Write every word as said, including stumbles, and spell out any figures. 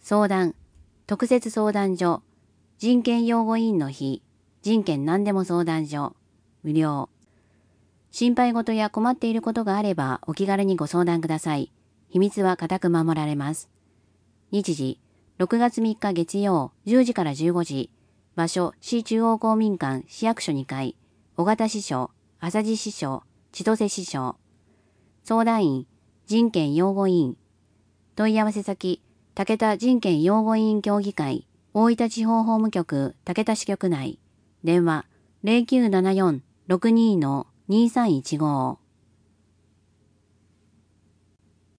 相談、特設相談所、人権擁護委員の日、人権何でも相談所、無料。心配事や困っていることがあればお気軽にご相談ください。秘密は固く守られます。日時、ろくがつみっか月曜じゅうじからじゅうごじ。場所、市中央公民館市役所にかい。尾形支所、浅地支所、千歳支所。相談員、人権擁護委員。問い合わせ先、竹田人権擁護委員協議会、大分地方法務局竹田支局内。電話、ゼロきゅうななよん ろくにー にさんいちご。